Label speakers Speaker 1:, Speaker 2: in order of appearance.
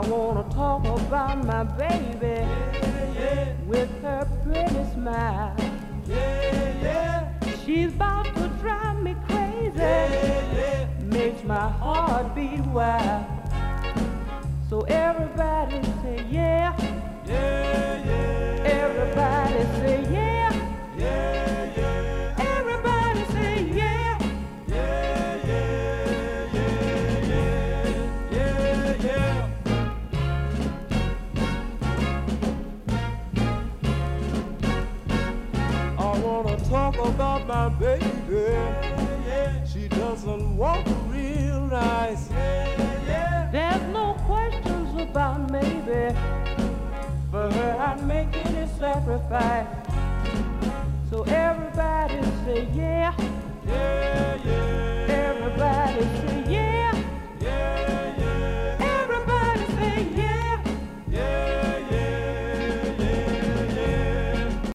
Speaker 1: wanna talk about my baby, with her pretty smile. She's about to drive me crazy, makes my heart beat wild. So everybody say yeah, everybody say yeah, everybody say yeah, I wanna talk about my baby. She doesn't walk real nice. There's no questions about maybe. For her I'd make any sacrifice.